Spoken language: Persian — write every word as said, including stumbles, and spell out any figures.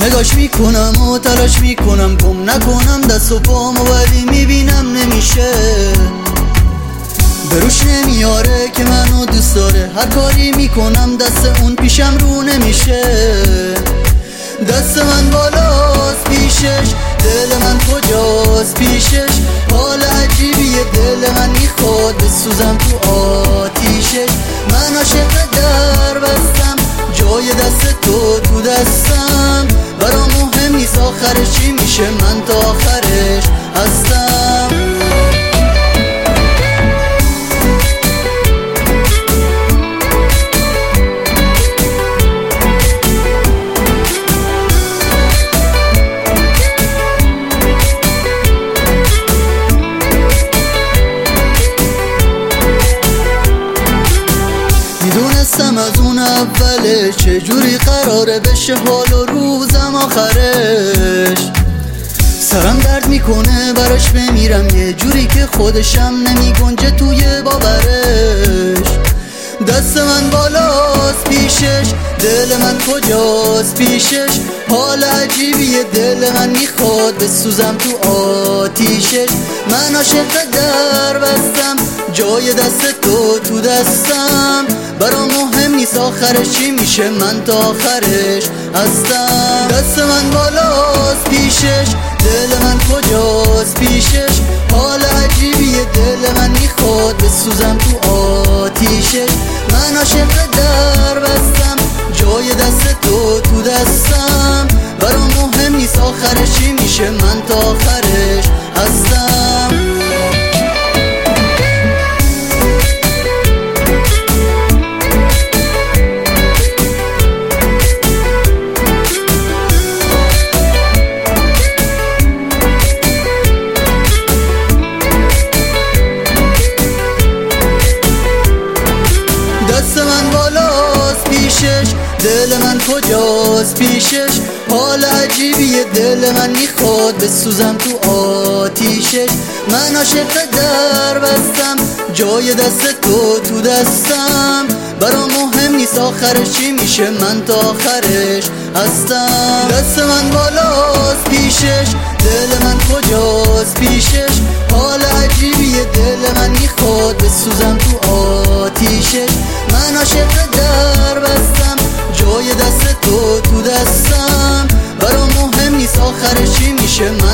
نگاش میکنم و تلاش میکنم گم نکنم دست و پامو، ولی میبینم نمیشه. بروش نمیاره که منو دوست داره، هر کاری میکنم دست اون پیشم رو نمیشه. دست من بالاست پیشش، دل من کجاست پیشش. حال عجیبیه دل من میخواد بسوزم تو آتیشش. من عاشق در بستم، جای دست تو تو دستم. برام مهم نیست آخرش چی میشه، من تا آخرش هستم. میدونستم از اون اوله چجوری قراره بشه حال و روزم آخرش. سرم درد میکنه براش بمیرم، یه جوری که خودشم نمیگنجه توی باورش. دست من بالاست پیشش، دل من کجاست پیشش. حال عجیبیه دل من میخواد بسوزم تو آتیشش. من عاشق در بستم، جای دست تو تو دستم. برام مهم نیست آخرش چی میشه، من تا آخرش هستم. دست من بالاست پیشش، دل من کجاست پیشش. حال عجیبیه دل من میخواد بسوزم تو آتیشش. من عاشق در بستم، جای دست تو تو دستم. برام مهم نیست آخرش چی میشه، من تا آخرش هستم. دست من بالاست پیشش، دل من کجاست پیشش. حال عجیبیه دل من میخواد بسوزم تو آتیشش. من عاشق در بستم، جای دست تو تو دستم. برام مهم نیست آخرش چی میشه، من تا آخرش هستم. دست من بالاست پیشش، دل من کجاست پیشش. حال عجیبیه دل من میخواد بسوزم تو آتیشش. من عاشق در بستم، جای دست تو تو دستم. برام مهم نیست آخرش چی میشه، من